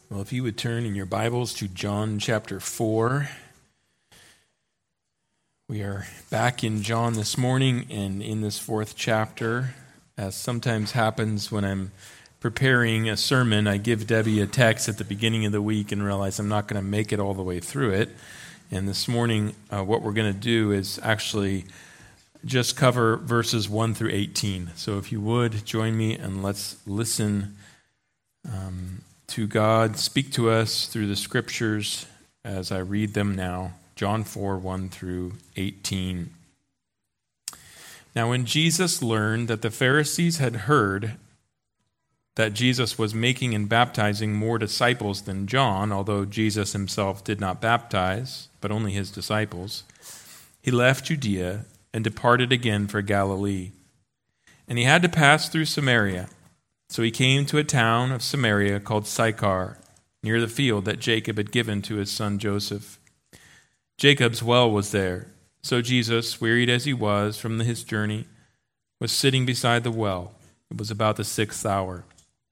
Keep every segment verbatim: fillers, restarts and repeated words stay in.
Well, if you would turn in your Bibles to John chapter four. We are back in John this morning and in this fourth chapter. As sometimes happens when I'm preparing a sermon, I give Debbie a text at the beginning of the week and realize I'm not going to make it all the way through it. And this morning, uh, what we're going to do is actually just cover verses one through eighteen. So if you would, join me and let's listen um, to God speak to us through the scriptures as I read them now. John four, one through eighteen. Now when Jesus learned that the Pharisees had heard that Jesus was making and baptizing more disciples than John, although Jesus himself did not baptize, but only his disciples, he left Judea and departed again for Galilee. And he had to pass through Samaria. So he came to a town of Samaria called Sychar, near the field that Jacob had given to his son Joseph. Jacob's well was there. So Jesus, wearied as he was from his journey, was sitting beside the well. It was about the sixth hour.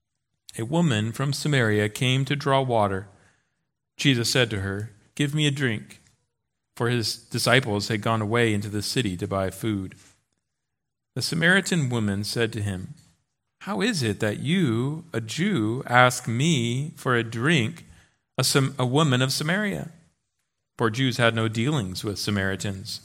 A woman from Samaria came to draw water. Jesus said to her, "Give me a drink," for his disciples had gone away into the city to buy food. The Samaritan woman said to him, "How is it that you, a Jew, ask me for a drink, a, Sam- a woman of Samaria?" For Jews had no dealings with Samaritans.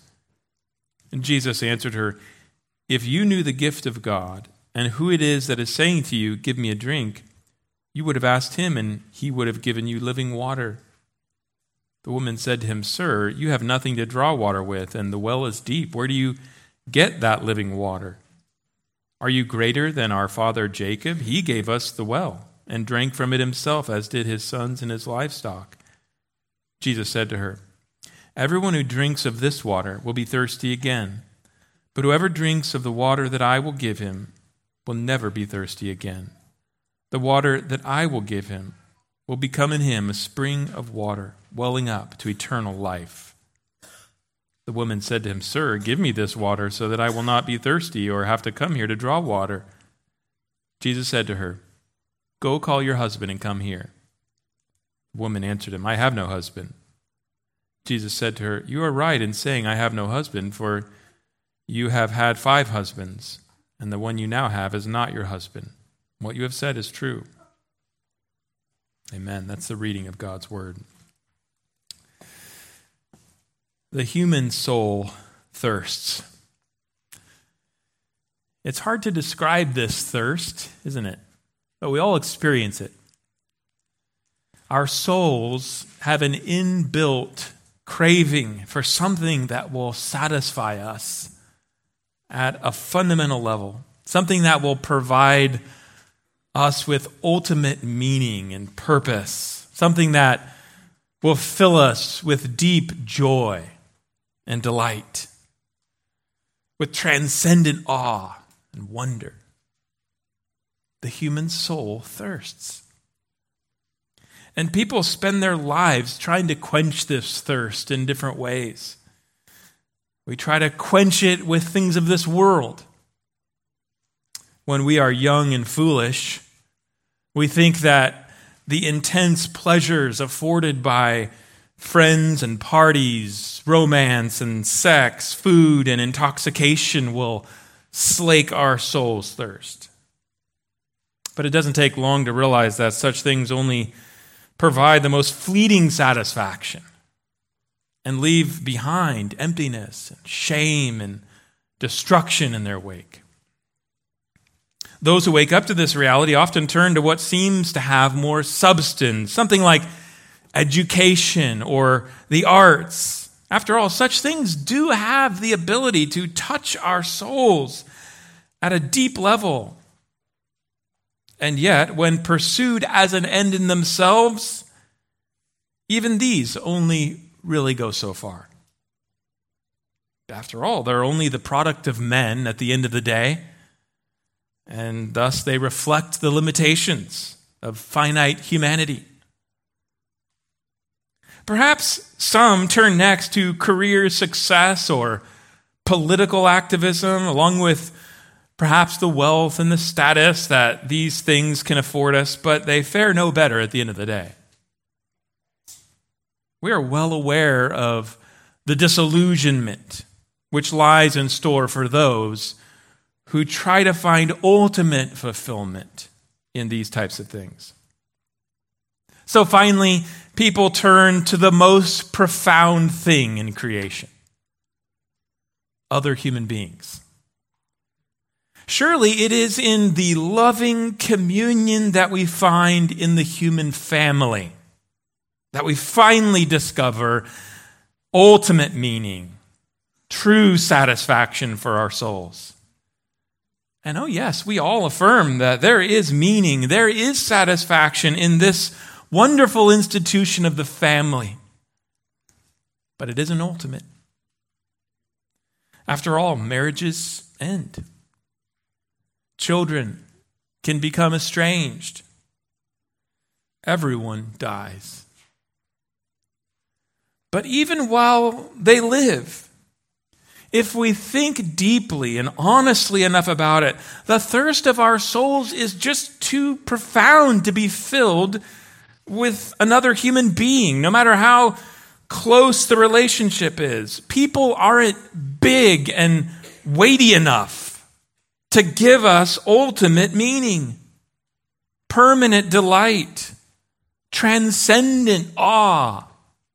And Jesus answered her, "If you knew the gift of God, and who it is that is saying to you, 'Give me a drink,' you would have asked him, and he would have given you living water." The woman said to him, "Sir, you have nothing to draw water with, and the well is deep. Where do you get that living water? Are you greater than our father Jacob? He gave us the well, and drank from it himself, as did his sons and his livestock." Jesus said to her, "Everyone who drinks of this water will be thirsty again, but whoever drinks of the water that I will give him will never be thirsty again. The water that I will give him will become in him a spring of water, welling up to eternal life." The woman said to him, "Sir, give me this water so that I will not be thirsty or have to come here to draw water." Jesus said to her, "Go call your husband and come here." The woman answered him, "I have no husband." Jesus said to her, "You are right in saying, 'I have no husband,' for you have had five husbands, and the one you now have is not your husband. What you have said is true." Amen. That's the reading of God's word. The human soul thirsts. It's hard to describe this thirst, isn't it? But we all experience it. Our souls have an inbuilt craving for something that will satisfy us at a fundamental level, something that will provide us with ultimate meaning and purpose, something that will fill us with deep joy and delight, with transcendent awe and wonder. The human soul thirsts. And people spend their lives trying to quench this thirst in different ways. We try to quench it with things of this world. When we are young and foolish, we think that the intense pleasures afforded by friends and parties, romance and sex, food and intoxication will slake our soul's thirst. But it doesn't take long to realize that such things only provide the most fleeting satisfaction and leave behind emptiness and shame and destruction in their wake. Those who wake up to this reality often turn to what seems to have more substance, something like education or the arts. After all, such things do have the ability to touch our souls at a deep level. And yet, when pursued as an end in themselves, even these only really go so far. After all, they're only the product of men at the end of the day, and thus they reflect the limitations of finite humanity. Perhaps some turn next to career success or political activism, along with perhaps the wealth and the status that these things can afford us, but they fare no better at the end of the day. We are well aware of the disillusionment which lies in store for those who try to find ultimate fulfillment in these types of things. So finally, people turn to the most profound thing in creation: other human beings. Surely it is in the loving communion that we find in the human family that we finally discover ultimate meaning, true satisfaction for our souls. And oh yes, we all affirm that there is meaning, there is satisfaction in this wonderful institution of the family. But it isn't ultimate. After all, marriages end. Children can become estranged. Everyone dies. But even while they live, if we think deeply and honestly enough about it, the thirst of our souls is just too profound to be filled with another human being, no matter how close the relationship is. People aren't big and weighty enough to give us ultimate meaning, permanent delight, transcendent awe.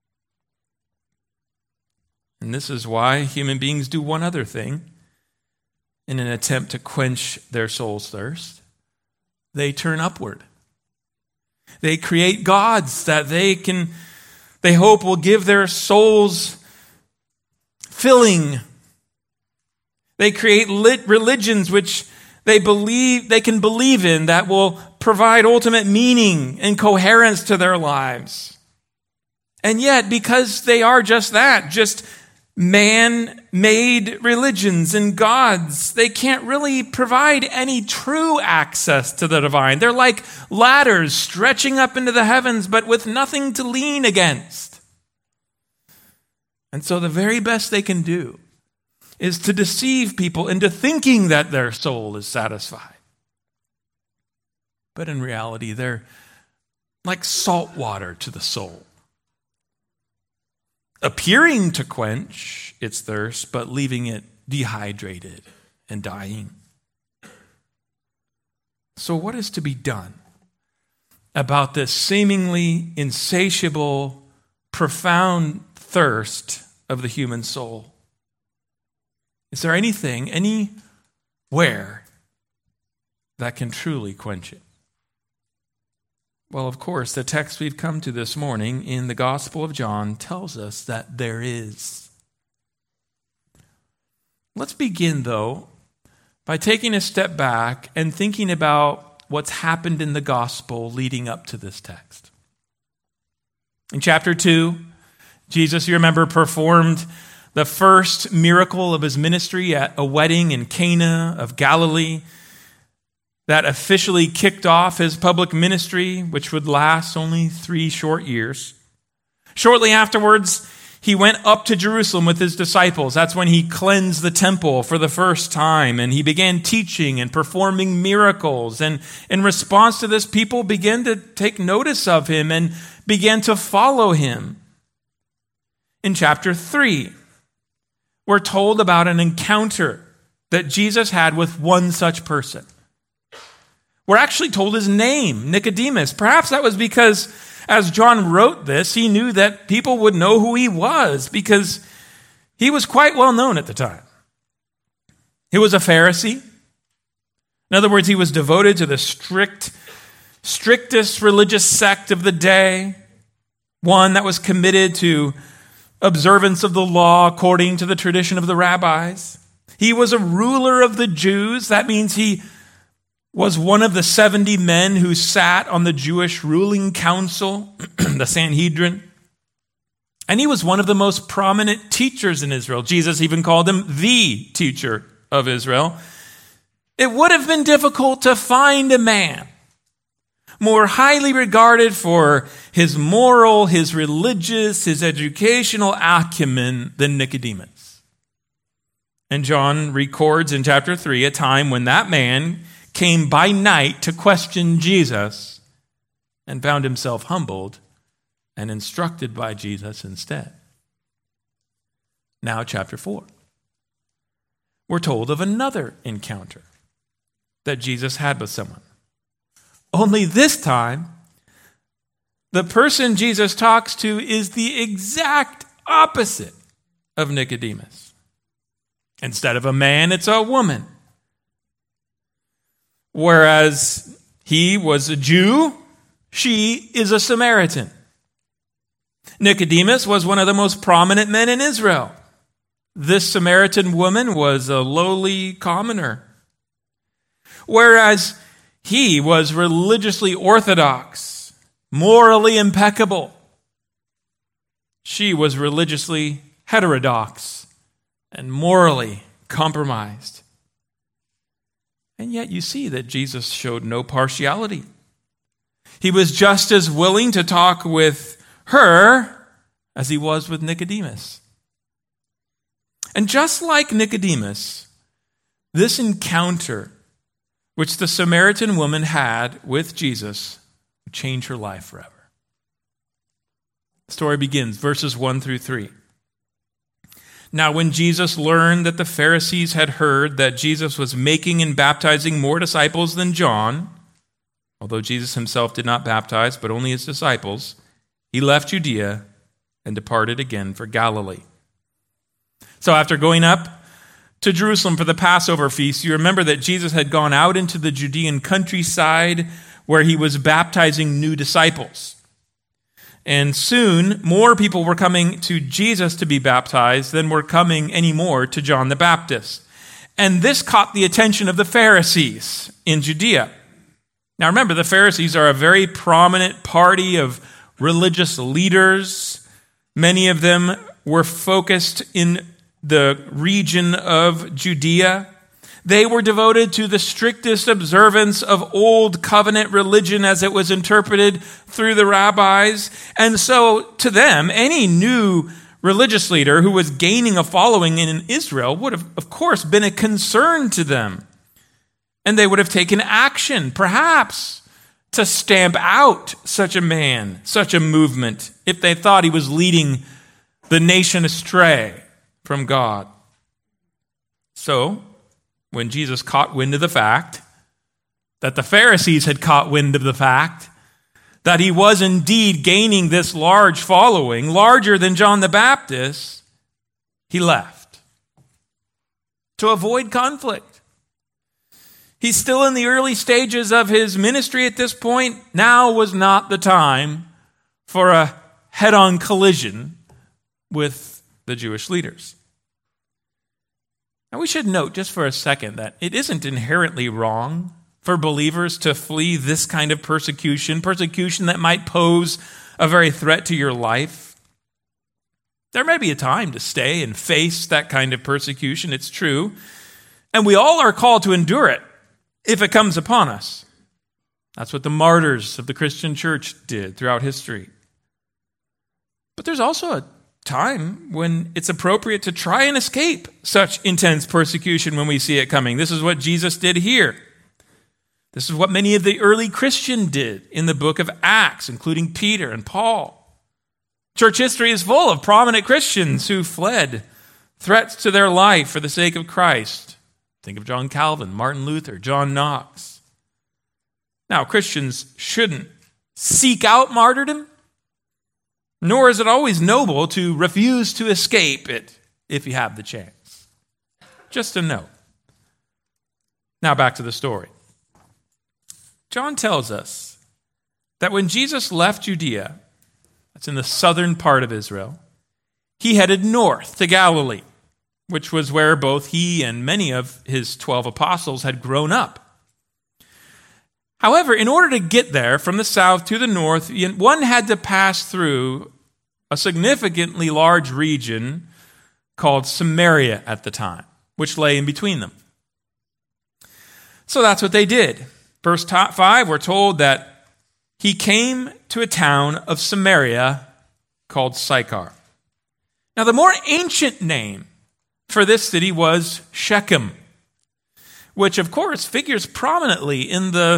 And this is why human beings do one other thing in an attempt to quench their soul's thirst. They turn upward. They create gods that they can, they hope will give their souls filling. They create lit religions which they believe they can believe in that will provide ultimate meaning and coherence to their lives. And yet, because they are just that, just man-made religions and gods, they can't really provide any true access to the divine. They're like ladders stretching up into the heavens, but with nothing to lean against. And so the very best they can do is to deceive people into thinking that their soul is satisfied. But in reality, they're like salt water to the soul, appearing to quench its thirst, but leaving it dehydrated and dying. So what is to be done about this seemingly insatiable, profound thirst of the human soul? Is there anything, anywhere, that can truly quench it? Well, of course, the text we've come to this morning in the Gospel of John tells us that there is. Let's begin, though, by taking a step back and thinking about what's happened in the Gospel leading up to this text. In chapter two, Jesus, you remember, performed the first miracle of his ministry at a wedding in Cana of Galilee that officially kicked off his public ministry, which would last only three short years. Shortly afterwards, he went up to Jerusalem with his disciples. That's when he cleansed the temple for the first time, and he began teaching and performing miracles. And in response to this, people began to take notice of him and began to follow him. In chapter three, we're told about an encounter that Jesus had with one such person. We're actually told his name, Nicodemus. Perhaps that was because as John wrote this, he knew that people would know who he was because he was quite well known at the time. He was a Pharisee. In other words, he was devoted to the strict, strictest religious sect of the day, one that was committed to observance of the law according to the tradition of the rabbis. He was a ruler of the Jews. That means he was one of the seventy men who sat on the Jewish ruling council, the Sanhedrin. And he was one of the most prominent teachers in Israel. Jesus even called him the teacher of Israel. It would have been difficult to find a man more highly regarded for his moral, his religious, his educational acumen than Nicodemus. And John records in chapter three a time when that man came by night to question Jesus and found himself humbled and instructed by Jesus instead. Now, chapter four. We're told of another encounter that Jesus had with someone. Only this time, the person Jesus talks to is the exact opposite of Nicodemus. Instead of a man, it's a woman. Whereas he was a Jew, she is a Samaritan. Nicodemus was one of the most prominent men in Israel. This Samaritan woman was a lowly commoner. Whereas he was religiously orthodox, morally impeccable. She was religiously heterodox and morally compromised. And yet you see that Jesus showed no partiality. He was just as willing to talk with her as he was with Nicodemus. And just like Nicodemus, this encounter which the Samaritan woman had with Jesus would change her life forever. The story begins, verses one through three. Now, when Jesus learned that the Pharisees had heard that Jesus was making and baptizing more disciples than John, although Jesus himself did not baptize, but only his disciples, he left Judea and departed again for Galilee. So after going up to Jerusalem for the Passover feast, you remember that Jesus had gone out into the Judean countryside where he was baptizing new disciples. And soon, more people were coming to Jesus to be baptized than were coming anymore to John the Baptist. And this caught the attention of the Pharisees in Judea. Now remember, the Pharisees are a very prominent party of religious leaders. Many of them were focused in the region of Judea. They were devoted to the strictest observance of old covenant religion as it was interpreted through the rabbis. And so to them, any new religious leader who was gaining a following in Israel would have, of course, been a concern to them. And they would have taken action, perhaps, to stamp out such a man, such a movement, if they thought he was leading the nation astray from God. So, when Jesus caught wind of the fact that the Pharisees had caught wind of the fact that he was indeed gaining this large following, larger than John the Baptist, he left to avoid conflict. He's still in the early stages of his ministry at this point. Now was not the time for a head-on collision with the Jewish leaders. Now we should note just for a second that it isn't inherently wrong for believers to flee this kind of persecution, persecution that might pose a very threat to your life. There may be a time to stay and face that kind of persecution, it's true, and we all are called to endure it if it comes upon us. That's what the martyrs of the Christian church did throughout history. But there's also a time when it's appropriate to try and escape such intense persecution when we see it coming. This is what Jesus did here. This is what many of the early Christians did in the book of Acts, including Peter and Paul. Church history is full of prominent Christians who fled threats to their life for the sake of Christ. Think of John Calvin, Martin Luther, John Knox. Now, Christians shouldn't seek out martyrdom, nor is it always noble to refuse to escape it if you have the chance. Just a note. Now back to the story. John tells us that when Jesus left Judea, that's in the southern part of Israel, he headed north to Galilee, which was where both he and many of his twelve apostles had grown up. However, in order to get there from the south to the north, one had to pass through a significantly large region called Samaria at the time, which lay in between them. So that's what they did. Verse five, we're told that he came to a town of Samaria called Sychar. Now, the more ancient name for this city was Shechem, which, of course, figures prominently in the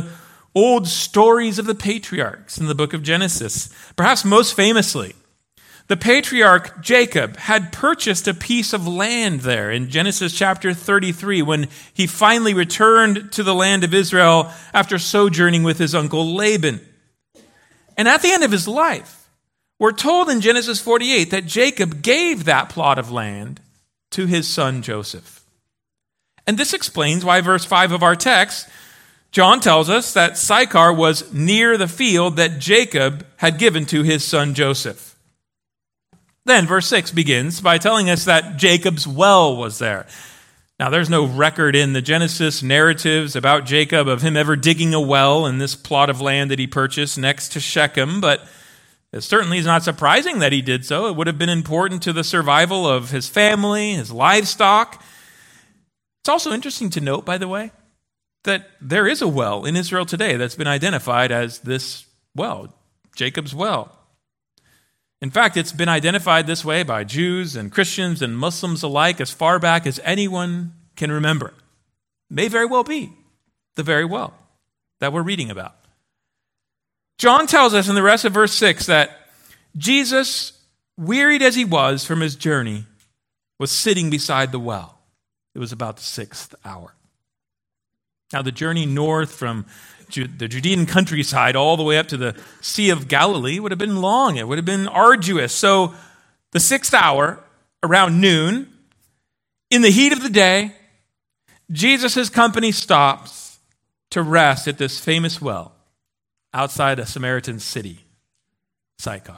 old stories of the patriarchs in the book of Genesis. Perhaps most famously, the patriarch Jacob had purchased a piece of land there in Genesis chapter thirty-three when he finally returned to the land of Israel after sojourning with his uncle Laban. And at the end of his life, we're told in Genesis forty-eight that Jacob gave that plot of land to his son Joseph. And this explains why verse five of our text, John tells us that Sychar was near the field that Jacob had given to his son Joseph. Then verse six begins by telling us that Jacob's well was there. Now, there's no record in the Genesis narratives about Jacob of him ever digging a well in this plot of land that he purchased next to Shechem, but it certainly is not surprising that he did so. It would have been important to the survival of his family, his livestock. It's also interesting to note, by the way, that there is a well in Israel today that's been identified as this well, Jacob's well. In fact, it's been identified this way by Jews and Christians and Muslims alike as far back as anyone can remember. It may very well be the very well that we're reading about. John tells us in the rest of verse six that Jesus, wearied as he was from his journey, was sitting beside the well. It was about the sixth hour. Now, the journey north from the Judean countryside all the way up to the Sea of Galilee would have been long. It would have been arduous. So the sixth hour, around noon, in the heat of the day, Jesus' company stops to rest at this famous well outside a Samaritan city, Sychar.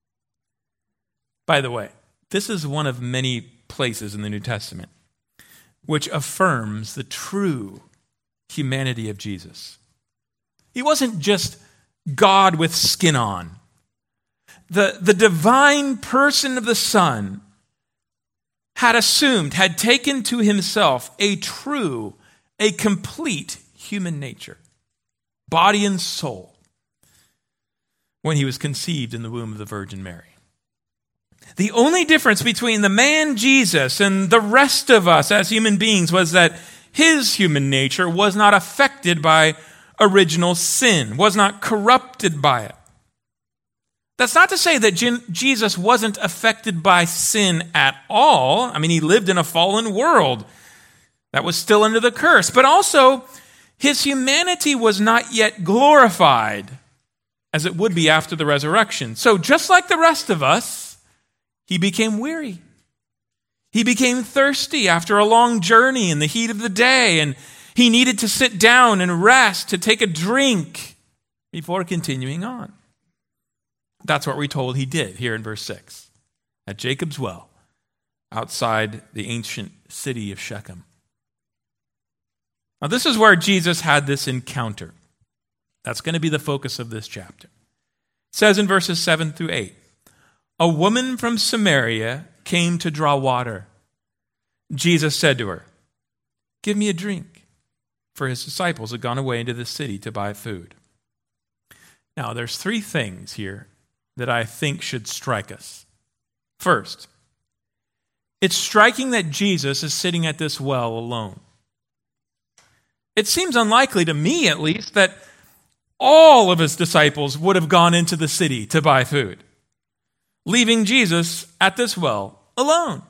By the way, this is one of many places in the New Testament which affirms the true humanity of Jesus. He wasn't just God with skin on. The, the divine person of the Son had assumed, had taken to himself a true, a complete human nature, body and soul, when he was conceived in the womb of the Virgin Mary. The only difference between the man Jesus and the rest of us as human beings was that his human nature was not affected by original sin, was not corrupted by it. That's not to say that Jesus wasn't affected by sin at all. I mean, he lived in a fallen world that was still under the curse. But also, his humanity was not yet glorified as it would be after the resurrection. So just like the rest of us, he became weary. He became thirsty after a long journey in the heat of the day, and he needed to sit down and rest, to take a drink before continuing on. That's what we're told he did here in verse six, at Jacob's well, outside the ancient city of Shechem. Now, this is where Jesus had this encounter. That's going to be the focus of this chapter. It says in verses seven through eight, a woman from Samaria came to draw water. Jesus said to her, "Give me a drink," for his disciples had gone away into the city to buy food. Now, there's three things here that I think should strike us. First, it's striking that Jesus is sitting at this well alone. It seems unlikely to me, at least, that all of his disciples would have gone into the city to buy food, leaving Jesus at this well alone,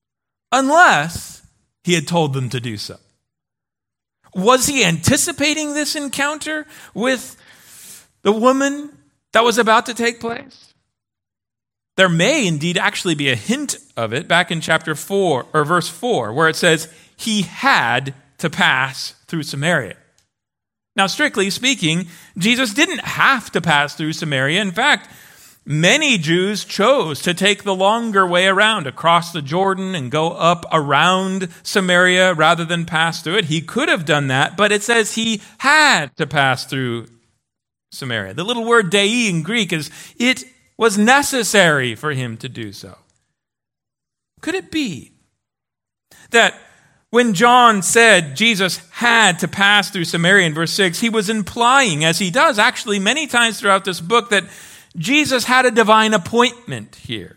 unless he had told them to do so. Was he anticipating this encounter with the woman that was about to take place? There may indeed actually be a hint of it back in chapter four, or verse four, where it says, he had to pass through Samaria. Now, strictly speaking, Jesus didn't have to pass through Samaria. In fact, many Jews chose to take the longer way around, across the Jordan and go up around Samaria rather than pass through it. He could have done that, but it says he had to pass through Samaria. The little word dei in Greek is, it was necessary for him to do so. Could it be that when John said Jesus had to pass through Samaria in verse six, he was implying, as he does actually many times throughout this book, that Jesus had a divine appointment here?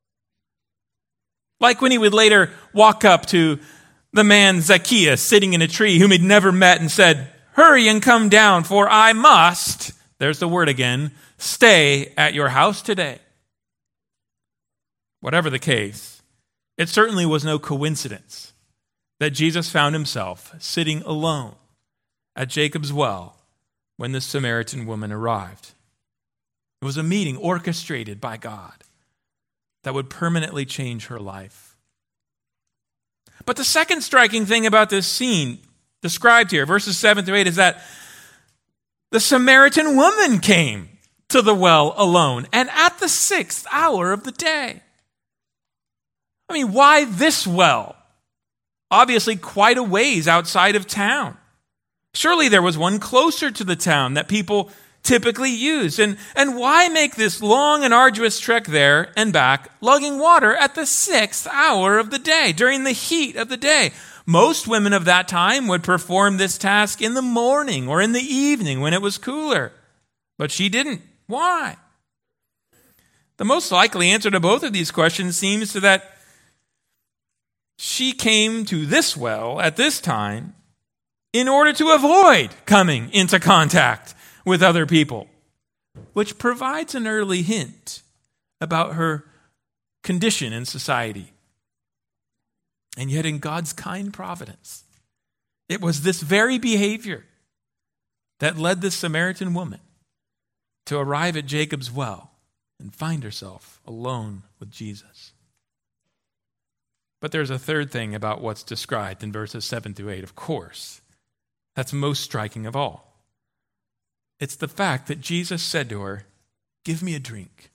Like when he would later walk up to the man Zacchaeus sitting in a tree whom he'd never met and said, hurry and come down, for I must," there's the word again, "stay at your house today." Whatever the case, it certainly was no coincidence that Jesus found himself sitting alone at Jacob's well when the Samaritan woman arrived. It was a meeting orchestrated by God that would permanently change her life. But the second striking thing about this scene described here, verses seven through eight, is that the Samaritan woman came to the well alone and at the sixth hour of the day. I mean, why this well? Obviously quite a ways outside of town. Surely there was one closer to the town that people typically used. And, and why make this long and arduous trek there and back, lugging water at the sixth hour of the day, during the heat of the day? Most women of that time would perform this task in the morning or in the evening when it was cooler. But she didn't. Why? The most likely answer to both of these questions seems to that she came to this well at this time in order to avoid coming into contact with other people, which provides an early hint about her condition in society. And yet in God's kind providence, it was this very behavior that led the Samaritan woman to arrive at Jacob's well and find herself alone with Jesus. But there's a third thing about what's described in verses seven through eight, of course. That's most striking of all. It's the fact that Jesus said to her, "Give me a drink."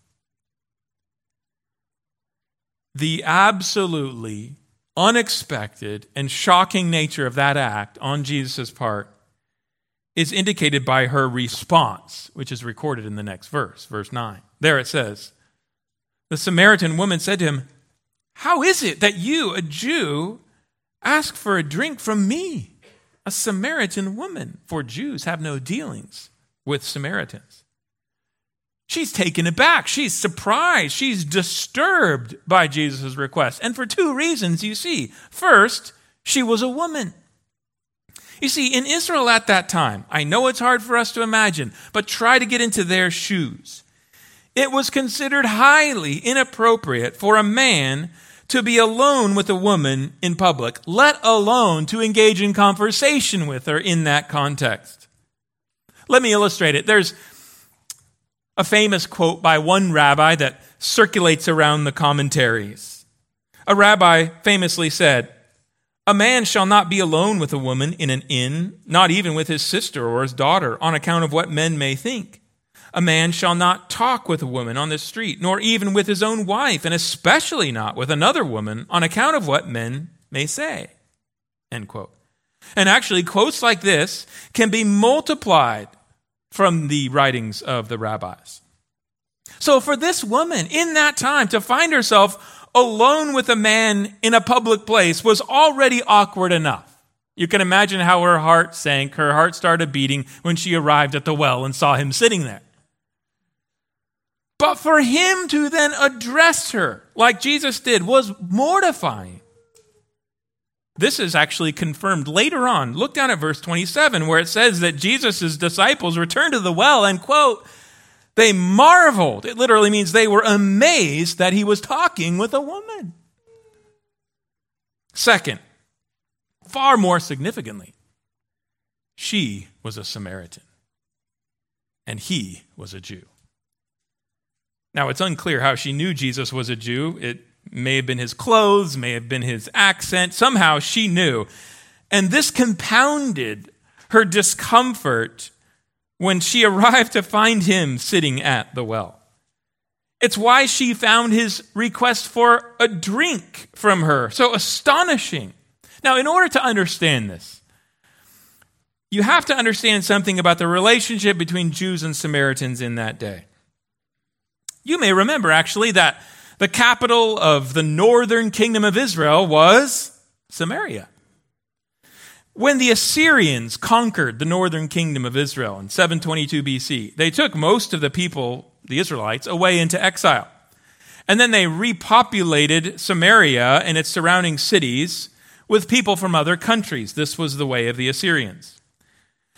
The absolutely unexpected and shocking nature of that act on Jesus' part is indicated by her response, which is recorded in the next verse, verse nine. There it says, the Samaritan woman said to him, "How is it that you, a Jew, ask for a drink from me, a Samaritan woman? For Jews have no dealings with Samaritans." She's taken aback. She's surprised. She's disturbed by Jesus' request. And for two reasons, you see. First, she was a woman. You see, in Israel at that time, I know it's hard for us to imagine, but try to get into their shoes. It was considered highly inappropriate for a man to be alone with a woman in public, let alone to engage in conversation with her in that context. Let me illustrate it. There's a famous quote by one rabbi that circulates around the commentaries. A rabbi famously said, "A man shall not be alone with a woman in an inn, not even with his sister or his daughter, on account of what men may think. A man shall not talk with a woman on the street, nor even with his own wife, and especially not with another woman, on account of what men may say." End quote. And actually, quotes like this can be multiplied from the writings of the rabbis. So for this woman in that time to find herself alone with a man in a public place was already awkward enough. You can imagine how her heart sank, her heart started beating when she arrived at the well and saw him sitting there. But for him to then address her like Jesus did was mortifying. This is actually confirmed later on. Look down at verse twenty-seven, where it says that Jesus' disciples returned to the well and, quote, they marveled. It literally means they were amazed that he was talking with a woman. Second, far more significantly, she was a Samaritan and he was a Jew. Now, it's unclear how she knew Jesus was a Jew. It may have been his clothes, may have been his accent. Somehow she knew. And this compounded her discomfort when she arrived to find him sitting at the well. It's why she found his request for a drink from her so astonishing. Now, in order to understand this, you have to understand something about the relationship between Jews and Samaritans in that day. You may remember, actually, that the capital of the northern kingdom of Israel was Samaria. When the Assyrians conquered the northern kingdom of Israel in seven twenty-two B C, they took most of the people, the Israelites, away into exile. And then they repopulated Samaria and its surrounding cities with people from other countries. This was the way of the Assyrians.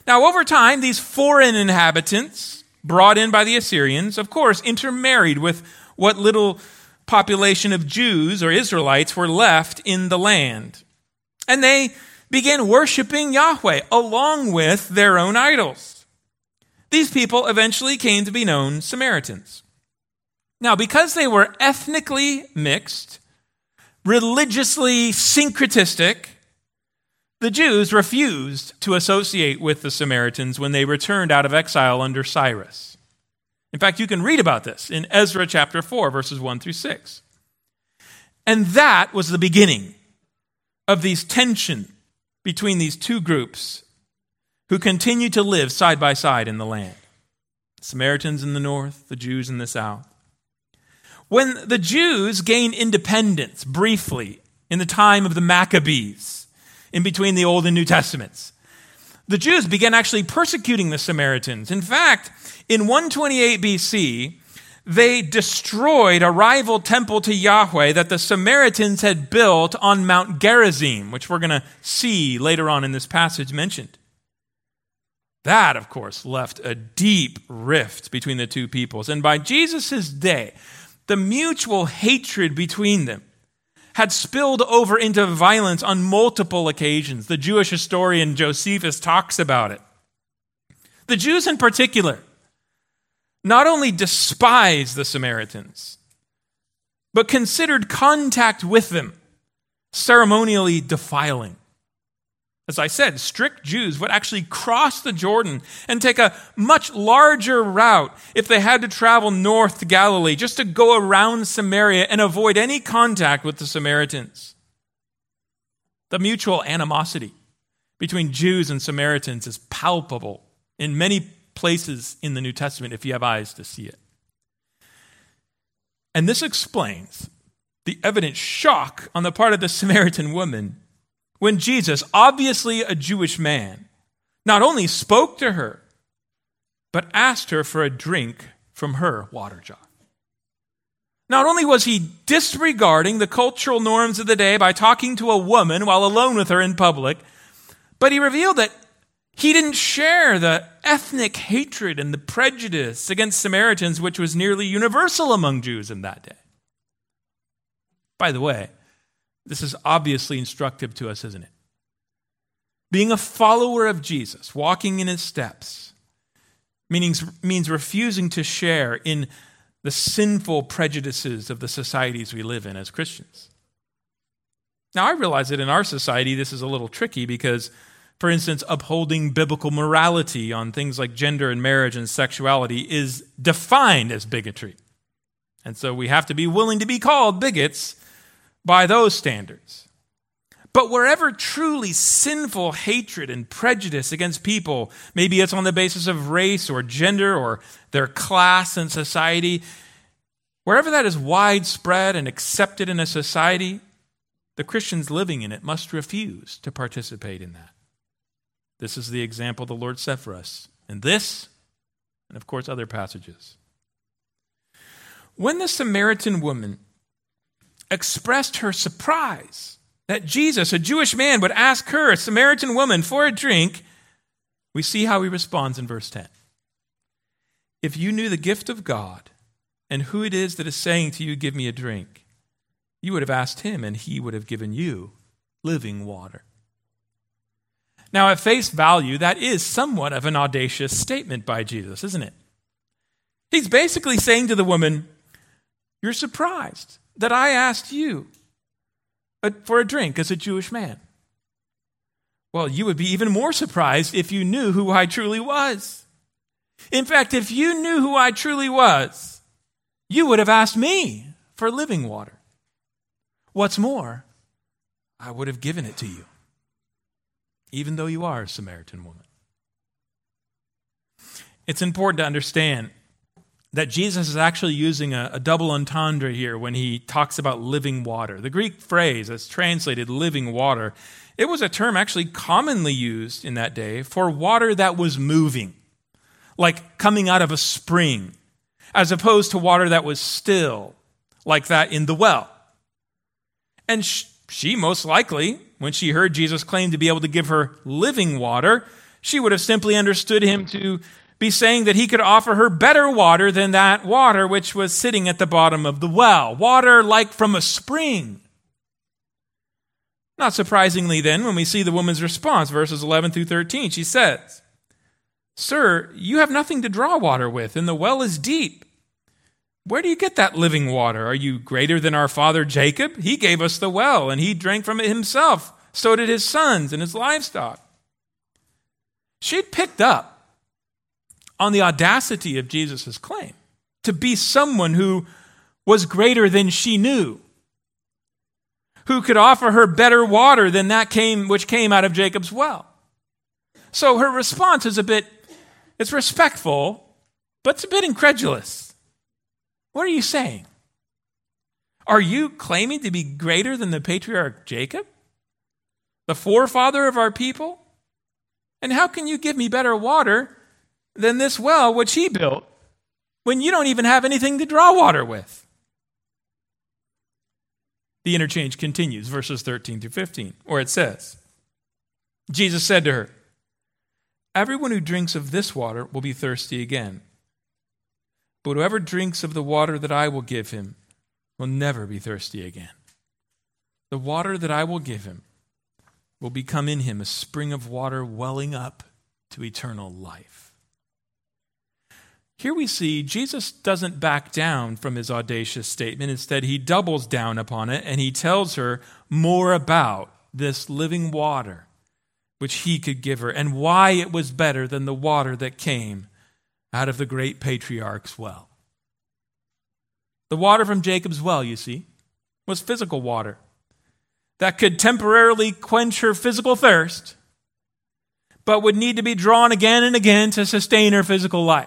Now, over time, these foreign inhabitants, brought in by the Assyrians, of course, intermarried with what little population of Jews or Israelites were left in the land. And they began worshiping Yahweh along with their own idols. These people eventually came to be known Samaritans. Now, because they were ethnically mixed, religiously syncretistic, the Jews refused to associate with the Samaritans when they returned out of exile under Cyrus. In fact, you can read about this in Ezra chapter four, verses one through six. And that was the beginning of these tension between these two groups who continued to live side by side in the land. The Samaritans in the north, the Jews in the south. When the Jews gained independence briefly in the time of the Maccabees, in between the Old and New Testaments, the Jews began actually persecuting the Samaritans. In fact, in one twenty-eight B C, they destroyed a rival temple to Yahweh that the Samaritans had built on Mount Gerizim, which we're going to see later on in this passage mentioned. That, of course, left a deep rift between the two peoples. And by Jesus' day, the mutual hatred between them had spilled over into violence on multiple occasions. The Jewish historian Josephus talks about it. The Jews in particular not only despised the Samaritans, but considered contact with them ceremonially defiling. As I said, strict Jews would actually cross the Jordan and take a much larger route if they had to travel north to Galilee, just to go around Samaria and avoid any contact with the Samaritans. The mutual animosity between Jews and Samaritans is palpable in many places in the New Testament if you have eyes to see it. And this explains the evident shock on the part of the Samaritan woman when Jesus, obviously a Jewish man, not only spoke to her, but asked her for a drink from her water jar. Not only was he disregarding the cultural norms of the day by talking to a woman while alone with her in public, but he revealed that he didn't share the ethnic hatred and the prejudice against Samaritans, which was nearly universal among Jews in that day. By the way, this is obviously instructive to us, isn't it? Being a follower of Jesus, walking in his steps, means, means refusing to share in the sinful prejudices of the societies we live in as Christians. Now, I realize that in our society this is a little tricky because, for instance, upholding biblical morality on things like gender and marriage and sexuality is defined as bigotry. And so we have to be willing to be called bigots by those standards. But wherever truly sinful hatred and prejudice against people, maybe it's on the basis of race or gender or their class in society, wherever that is widespread and accepted in a society, the Christians living in it must refuse to participate in that. This is the example the Lord set for us in this and, of course, other passages. When the Samaritan woman expressed her surprise that Jesus, a Jewish man, would ask her, a Samaritan woman, for a drink, we see how he responds in verse ten. If you knew the gift of God and who it is that is saying to you, give me a drink, you would have asked him and he would have given you living water. Now, at face value, that is somewhat of an audacious statement by Jesus, isn't it? He's basically saying to the woman, you're surprised that I asked you for a drink as a Jewish man. Well, you would be even more surprised if you knew who I truly was. In fact, if you knew who I truly was, you would have asked me for living water. What's more, I would have given it to you, even though you are a Samaritan woman. It's important to understand that Jesus is actually using a, a double entendre here when he talks about living water. The Greek phrase that's translated living water, it was a term actually commonly used in that day for water that was moving, like coming out of a spring, as opposed to water that was still, like that in the well. And sh- she most likely, when she heard Jesus claim to be able to give her living water, She would have simply understood him to be saying that he could offer her better water than that water which was sitting at the bottom of the well, water like from a spring. Not surprisingly then, when we see the woman's response, verses eleven through thirteen, she says, "Sir, you have nothing to draw water with, and the well is deep. Where do you get that living water? Are you greater than our father Jacob? He gave us the well, and he drank from it himself. So did his sons and his livestock." She'd picked up on the audacity of Jesus' claim to be someone who was greater than she knew, who could offer her better water than that came which came out of Jacob's well. So her response is a bit, it's respectful, but it's a bit incredulous. What are you saying? Are you claiming to be greater than the patriarch Jacob, the forefather of our people? And how can you give me better water than this well which he built when you don't even have anything to draw water with? The interchange continues, verses thirteen through fifteen, where it says, Jesus said to her, "Everyone who drinks of this water will be thirsty again. But whoever drinks of the water that I will give him will never be thirsty again. The water that I will give him will become in him a spring of water welling up to eternal life." Here we see Jesus doesn't back down from his audacious statement. Instead, he doubles down upon it, and he tells her more about this living water which he could give her and why it was better than the water that came out of the great patriarch's well. The water from Jacob's well, you see, was physical water that could temporarily quench her physical thirst, but would need to be drawn again and again to sustain her physical life.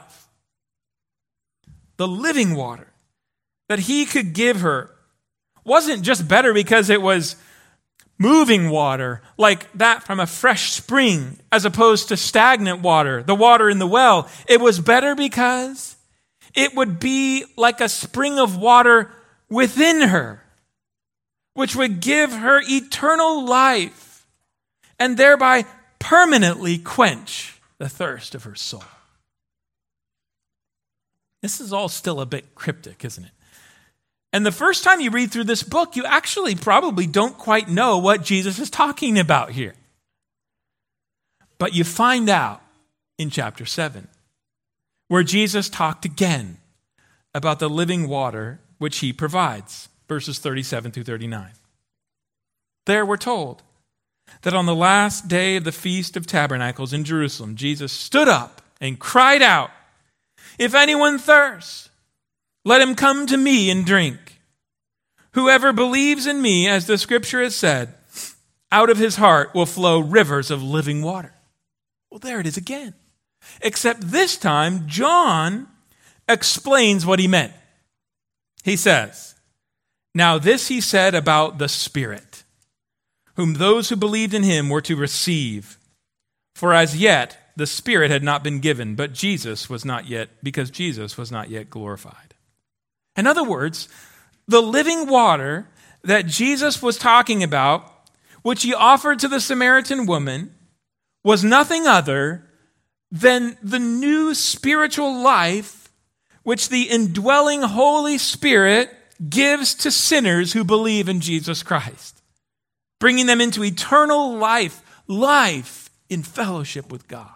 The living water that he could give her wasn't just better because it was moving water like that from a fresh spring as opposed to stagnant water, the water in the well. It was better because it would be like a spring of water within her, which would give her eternal life and thereby permanently quench the thirst of her soul. This is all still a bit cryptic, isn't it? And the first time you read through this book, you actually probably don't quite know what Jesus is talking about here. But you find out in chapter seven, where Jesus talked again about the living water which he provides, verses thirty-seven through thirty-nine. There we're told that on the last day of the Feast of Tabernacles in Jerusalem, Jesus stood up and cried out, "If anyone thirsts, let him come to me and drink. Whoever believes in me, as the scripture has said, out of his heart will flow rivers of living water." Well, there it is again. Except this time, John explains what he meant. He says, "Now this he said about the Spirit, whom those who believed in him were to receive. For as yet the Spirit had not been given, but Jesus was not yet, because Jesus was not yet glorified." In other words, the living water that Jesus was talking about, which he offered to the Samaritan woman, was nothing other than the new spiritual life which the indwelling Holy Spirit gives to sinners who believe in Jesus Christ, bringing them into eternal life, life in fellowship with God.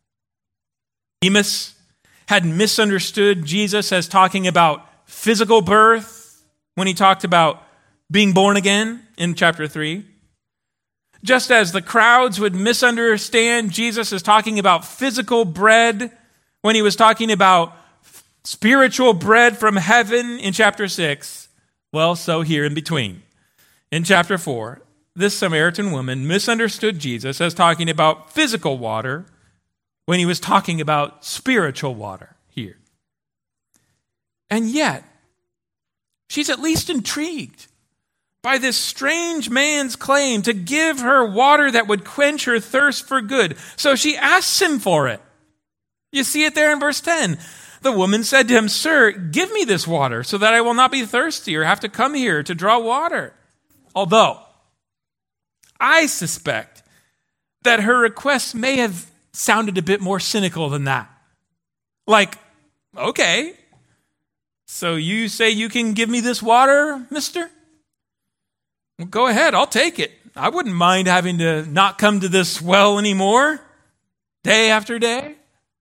Demas had misunderstood Jesus as talking about physical birth when he talked about being born again in chapter three. Just as the crowds would misunderstand Jesus as talking about physical bread when he was talking about spiritual bread from heaven in chapter six, well, so here in between. In chapter four, this Samaritan woman misunderstood Jesus as talking about physical water when he was talking about spiritual water here. And yet, she's at least intrigued by this strange man's claim to give her water that would quench her thirst for good. So she asks him for it. You see it there in verse ten. The woman said to him, "Sir, give me this water so that I will not be thirsty or have to come here to draw water." Although, I suspect that her request may have sounded a bit more cynical than that. Like, okay, so you say you can give me this water, mister? Well, go ahead, I'll take it. I wouldn't mind having to not come to this well anymore, day after day.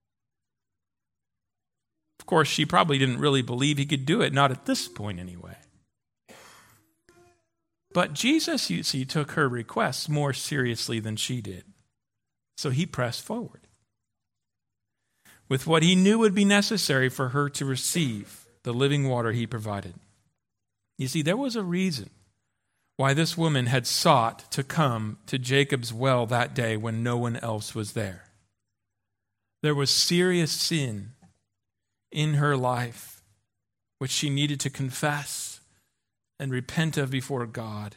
Of course, she probably didn't really believe he could do it, not at this point anyway. But Jesus, you see, took her requests more seriously than she did. So he pressed forward with what he knew would be necessary for her to receive the living water he provided. You see, there was a reason why this woman had sought to come to Jacob's well that day when no one else was there. There was serious sin in her life which she needed to confess and repent of before God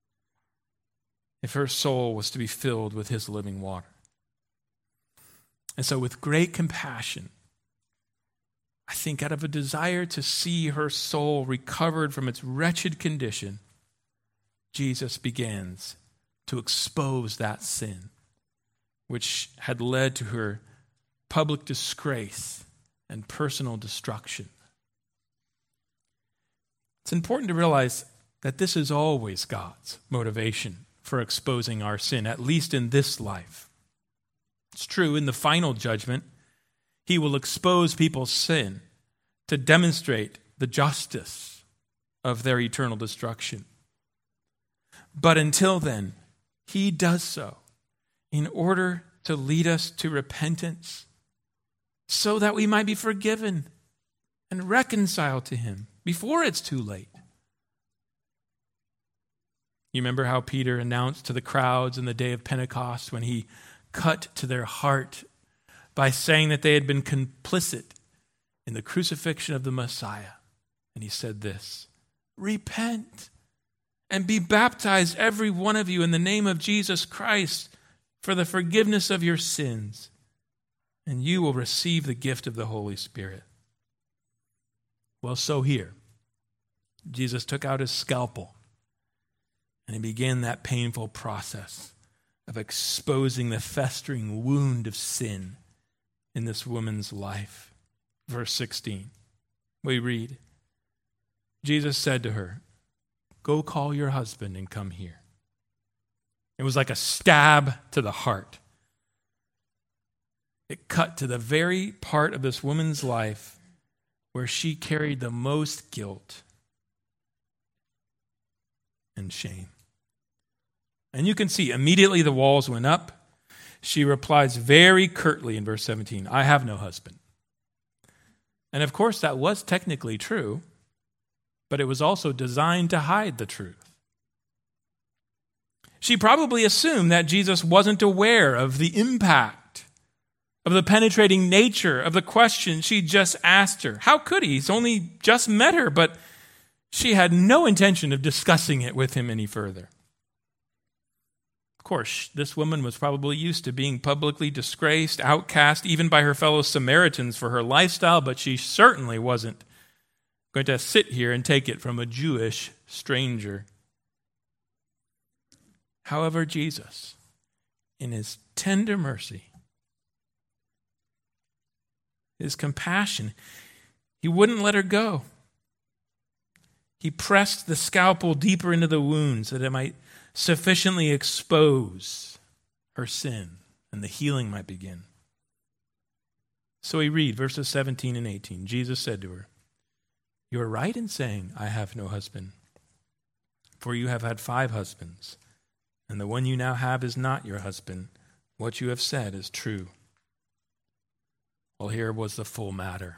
if her soul was to be filled with his living water. And so with great compassion, I think out of a desire to see her soul recovered from its wretched condition, Jesus begins to expose that sin, which had led to her public disgrace and personal destruction. It's important to realize that this is always God's motivation for exposing our sin, at least in this life. It's true, in the final judgment, he will expose people's sin to demonstrate the justice of their eternal destruction. But until then, he does so in order to lead us to repentance so that we might be forgiven and reconciled to him before it's too late. You remember how Peter announced to the crowds in the day of Pentecost when he cut to their heart by saying that they had been complicit in the crucifixion of the Messiah. And he said this, "Repent and be baptized, every one of you, in the name of Jesus Christ for the forgiveness of your sins, and you will receive the gift of the Holy Spirit." Well, so here, Jesus took out his scalpel and he began that painful process of exposing the festering wound of sin in this woman's life. Verse sixteen, we read, Jesus said to her, "Go call your husband and come here." It was like a stab to the heart. It cut to the very part of this woman's life where she carried the most guilt and shame. And you can see immediately the walls went up. She replies very curtly in verse seventeen, "I have no husband." And of course that was technically true, but it was also designed to hide the truth. She probably assumed that Jesus wasn't aware of the impact of the penetrating nature of the question she just asked her. How could he? He's only just met her, but she had no intention of discussing it with him any further. Of course, this woman was probably used to being publicly disgraced, outcast, even by her fellow Samaritans for her lifestyle, but she certainly wasn't going to sit here and take it from a Jewish stranger. However, Jesus, in his tender mercy, his compassion, he wouldn't let her go. He pressed the scalpel deeper into the wound so that it might sufficiently expose her sin and the healing might begin. So we read verses seventeen and eighteen. Jesus said to her, "You are right in saying, 'I have no husband,' for you have had five husbands, and the one you now have is not your husband. What you have said is true." Well, here was the full matter.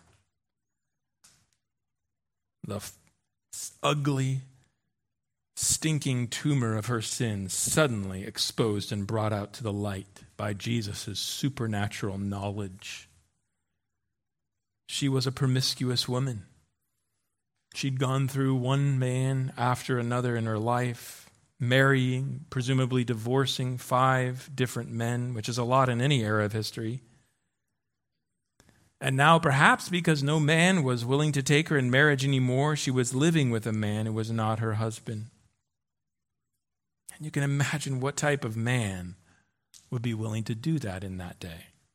The f- ugly, stinking tumor of her sin suddenly exposed and brought out to the light by Jesus' supernatural knowledge. She was a promiscuous woman. She'd gone through one man after another in her life, marrying, presumably divorcing five different men, which is a lot in any era of history. And now, perhaps because no man was willing to take her in marriage anymore, she was living with a man who was not her husband. And you can imagine what type of man would be willing to do that in that day.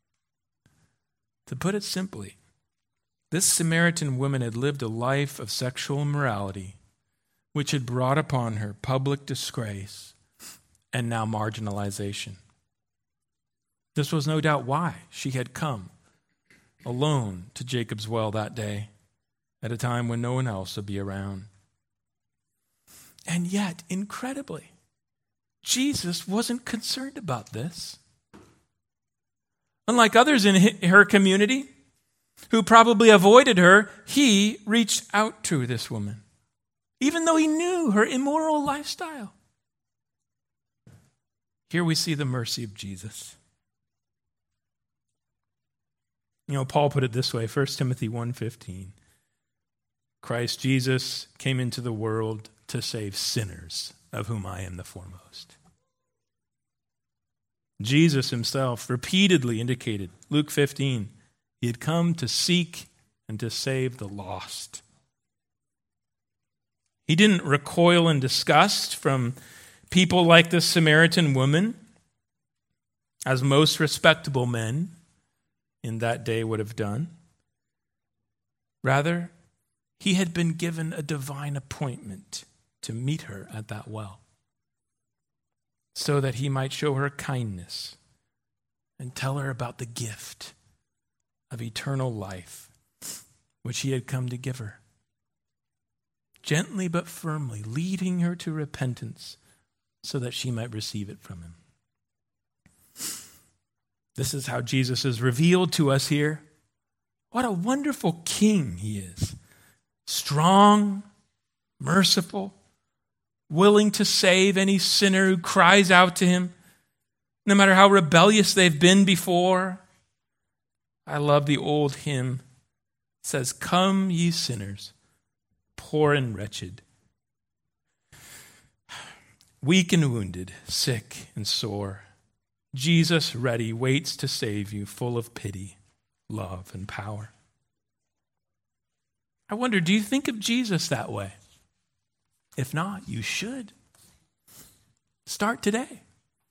To put it simply, this Samaritan woman had lived a life of sexual immorality, which had brought upon her public disgrace and now marginalization. This was no doubt why she had come alone to Jacob's well that day, at a time when no one else would be around. And yet, incredibly, Jesus wasn't concerned about this. Unlike others in her community who probably avoided her, he reached out to this woman, even though he knew her immoral lifestyle. Here we see the mercy of Jesus. You know, Paul put it this way, First Timothy one fifteen. Christ Jesus came into the world to save sinners, of whom I am the foremost. Jesus himself repeatedly indicated, Luke fifteen, he had come to seek and to save the lost. He didn't recoil in disgust from people like this Samaritan woman, as most respectable men in that day would have done. Rather, he had been given a divine appointment to meet her at that well, so that he might show her kindness and tell her about the gift of eternal life, which he had come to give her. Gently but firmly leading her to repentance so that she might receive it from him. This is how Jesus is revealed to us here. What a wonderful king he is. Strong, merciful, willing to save any sinner who cries out to him, no matter how rebellious they've been before. I love the old hymn. It says, "Come, ye sinners, poor and wretched, weak and wounded, sick and sore. Jesus ready waits to save you, full of pity, love, and power." I wonder, do you think of Jesus that way? If not, you should. Start today.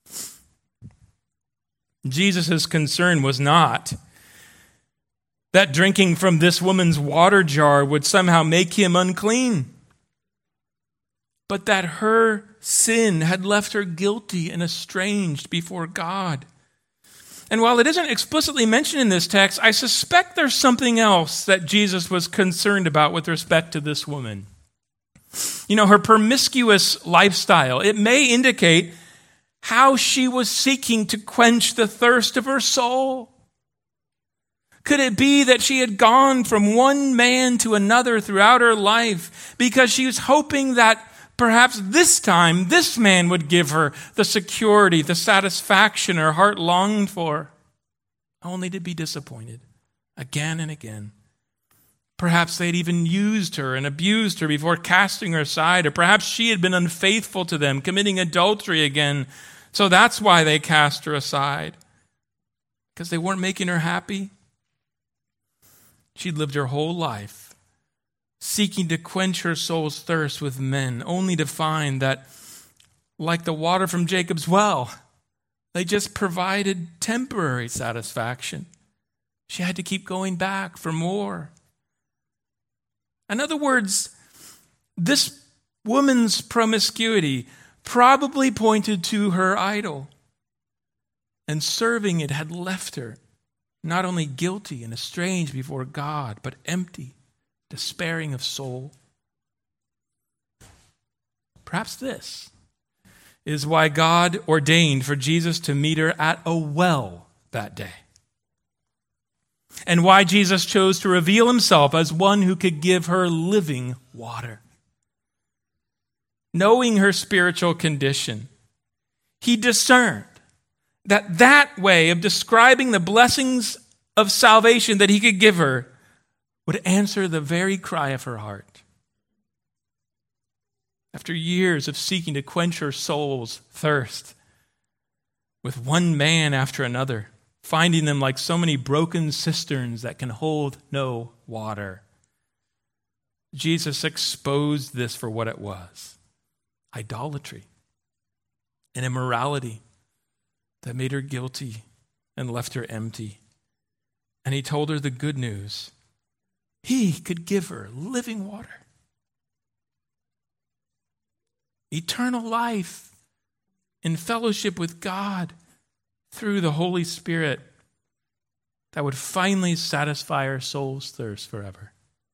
Jesus' concern was not that drinking from this woman's water jar would somehow make him unclean, but that her sin had left her guilty and estranged before God. And while it isn't explicitly mentioned in this text, I suspect there's something else that Jesus was concerned about with respect to this woman. You know, her promiscuous lifestyle, it may indicate how she was seeking to quench the thirst of her soul. Could it be that she had gone from one man to another throughout her life because she was hoping that perhaps this time, this man would give her the security, the satisfaction her heart longed for, only to be disappointed again and again. Perhaps they'd even used her and abused her before casting her aside, or perhaps she had been unfaithful to them, committing adultery again. So that's why they cast her aside, because they weren't making her happy. She'd lived her whole life seeking to quench her soul's thirst with men, only to find that, like the water from Jacob's well, they just provided temporary satisfaction. She had to keep going back for more. In other words, this woman's promiscuity probably pointed to her idol, and serving it had left her not only guilty and estranged before God, but empty, despairing of soul. Perhaps this is why God ordained for Jesus to meet her at a well that day, and why Jesus chose to reveal himself as one who could give her living water. Knowing her spiritual condition, he discerned that that way of describing the blessings of salvation that he could give her would answer the very cry of her heart. After years of seeking to quench her soul's thirst with one man after another, finding them like so many broken cisterns that can hold no water, Jesus exposed this for what it was: idolatry and immorality that made her guilty and left her empty. And he told her the good news. He could give her living water. Eternal life in fellowship with God through the Holy Spirit that would finally satisfy our soul's thirst forever.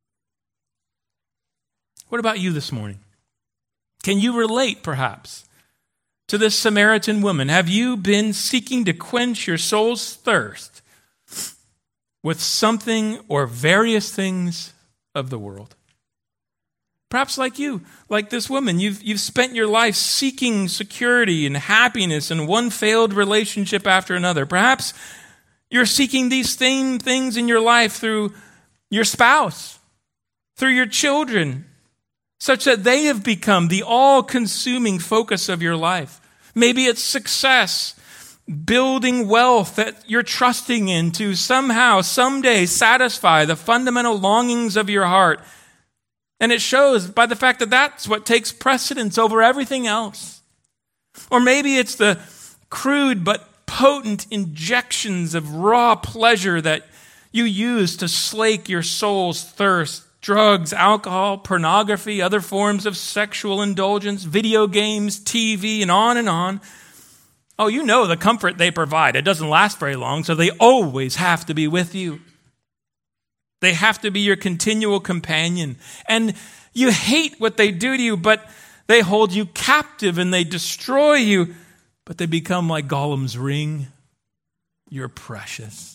What about you this morning? Can you relate, perhaps, to this Samaritan woman? Have you been seeking to quench your soul's thirst with something or various things of the world? Perhaps like you, like this woman, you've, you've spent your life seeking security and happiness in one failed relationship after another. Perhaps you're seeking these same things in your life through your spouse, through your children, such that they have become the all-consuming focus of your life. Maybe it's success, building wealth that you're trusting in to somehow, someday satisfy the fundamental longings of your heart. And it shows by the fact that that's what takes precedence over everything else. Or maybe it's the crude but potent injections of raw pleasure that you use to slake your soul's thirst. Drugs, alcohol, pornography, other forms of sexual indulgence, video games, T V, and on and on. Oh, you know the comfort they provide. It doesn't last very long, so they always have to be with you. They have to be your continual companion. And you hate what they do to you, but they hold you captive and they destroy you. But they become like Gollum's ring. You're precious.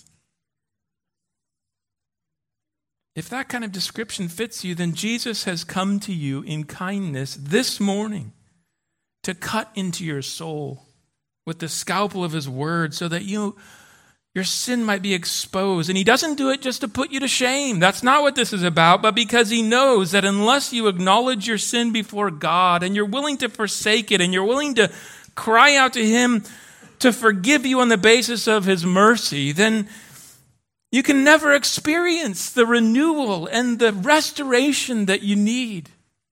If that kind of description fits you, then Jesus has come to you in kindness this morning to cut into your soul with the scalpel of his word so that you, your sin might be exposed. And he doesn't do it just to put you to shame. That's not what this is about, but because he knows that unless you acknowledge your sin before God and you're willing to forsake it and you're willing to cry out to him to forgive you on the basis of his mercy, then you can never experience the renewal and the restoration that you need.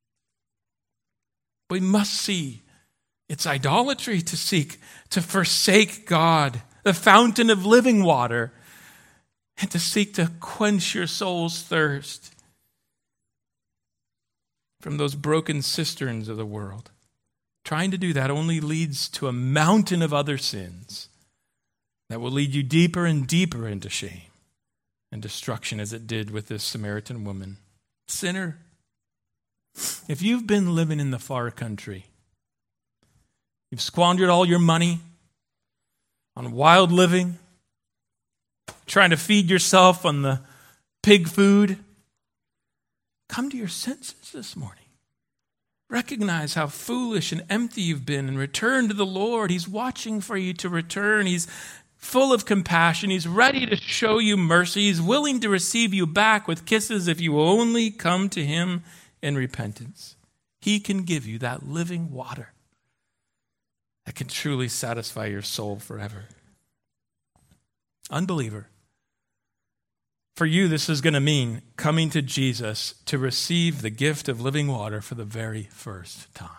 We must see it's idolatry to seek to forsake God, the fountain of living water, and to seek to quench your soul's thirst from those broken cisterns of the world. Trying to do that only leads to a mountain of other sins that will lead you deeper and deeper into shame and destruction, as it did with this Samaritan woman. Sinner, if you've been living in the far country, you've squandered all your money on wild living, trying to feed yourself on the pig food, come to your senses this morning. Recognize how foolish and empty you've been and return to the Lord. He's watching for you to return. He's full of compassion. He's ready to show you mercy. He's willing to receive you back with kisses if you will only come to him in repentance. He can give you that living water that can truly satisfy your soul forever. Unbeliever, for you this is going to mean coming to Jesus to receive the gift of living water for the very first time.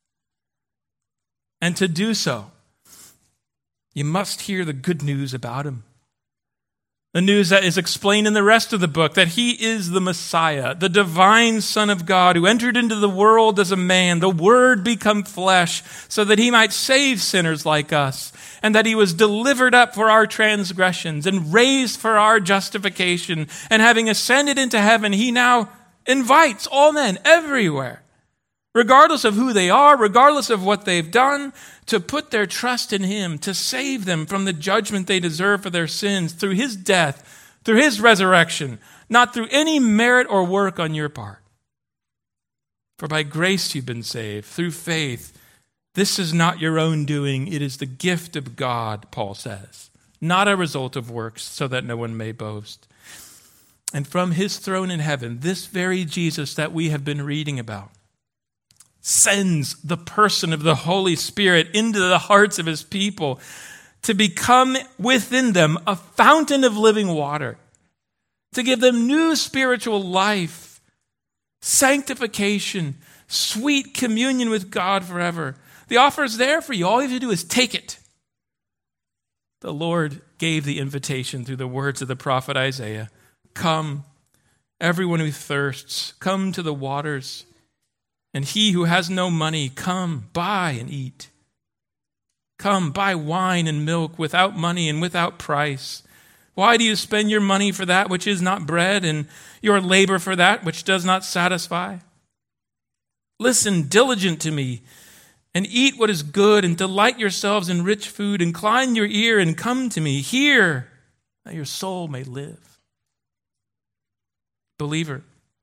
And to do so, you must hear the good news about him. The news that is explained in the rest of the book, that he is the Messiah, the divine Son of God who entered into the world as a man, the Word become flesh, so that he might save sinners like us, and that he was delivered up for our transgressions and raised for our justification. And having ascended into heaven, he now invites all men everywhere, regardless of who they are, regardless of what they've done, to put their trust in him, to save them from the judgment they deserve for their sins through his death, through his resurrection, not through any merit or work on your part. For by grace you've been saved, through faith. This is not your own doing, it is the gift of God, Paul says, not a result of works, so that no one may boast. And from his throne in heaven, this very Jesus that we have been reading about sends the person of the Holy Spirit into the hearts of his people to become within them a fountain of living water, to give them new spiritual life, sanctification, sweet communion with God forever. The offer is there for you. All you have to do is take it. The Lord gave the invitation through the words of the prophet Isaiah. Come, everyone who thirsts, come to the waters. And he who has no money, come, buy and eat. Come, buy wine and milk without money and without price. Why do you spend your money for that which is not bread, and your labor for that which does not satisfy? Listen diligent to me, and eat what is good, and delight yourselves in rich food. Incline your ear and come to me. Hear, that your soul may live. Believer,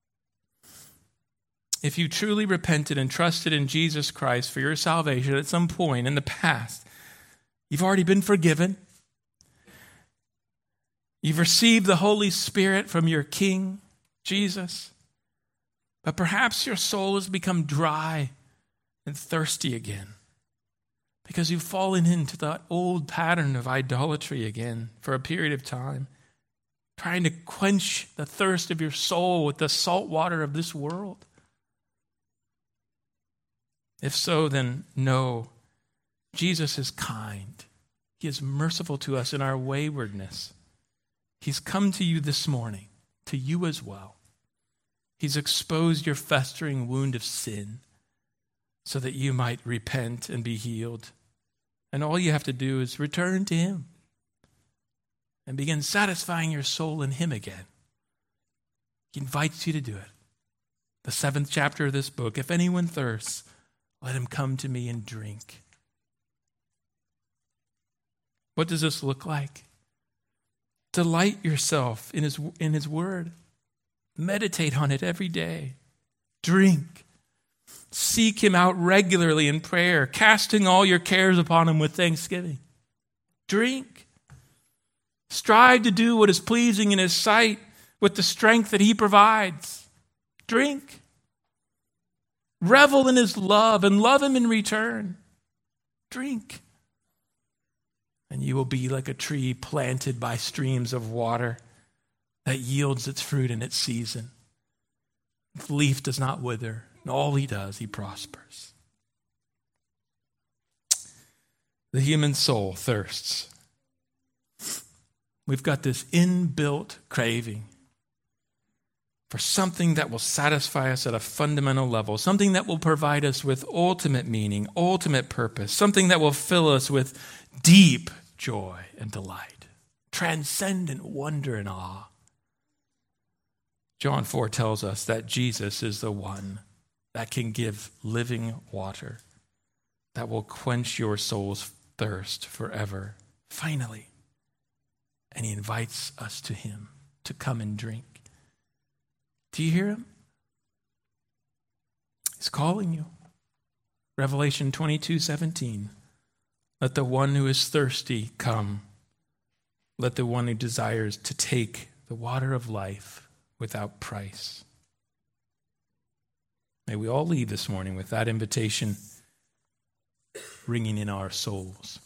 if you truly repented and trusted in Jesus Christ for your salvation at some point in the past, you've already been forgiven. You've received the Holy Spirit from your King, Jesus. But perhaps your soul has become dry and thirsty again because you've fallen into that old pattern of idolatry again for a period of time, trying to quench the thirst of your soul with the salt water of this world. If so, then know Jesus is kind. He is merciful to us in our waywardness. He's come to you this morning, to you as well. He's exposed your festering wound of sin so that you might repent and be healed. And all you have to do is return to him and begin satisfying your soul in him again. He invites you to do it. The seventh chapter of this book, if anyone thirsts, let him come to me and drink. What does this look like? Delight yourself in his, in his word. Meditate on it every day. Drink. Seek him out regularly in prayer, casting all your cares upon him with thanksgiving. Drink. Strive to do what is pleasing in his sight with the strength that he provides. Drink. Revel in his love and love him in return. Drink. And you will be like a tree planted by streams of water that yields its fruit in its season. The leaf does not wither. And all he does, he prospers. The human soul thirsts. We've got this inbuilt craving for something that will satisfy us at a fundamental level, something that will provide us with ultimate meaning, ultimate purpose, something that will fill us with deep joy and delight, transcendent wonder and awe. John four tells us that Jesus is the one that can give living water that will quench your soul's thirst forever, finally. And he invites us to him to come and drink. Do you hear him? He's calling you. Revelation twenty-two seventeen. Let the one who is thirsty come. Let the one who desires to take the water of life without price. May we all leave this morning with that invitation ringing in our souls.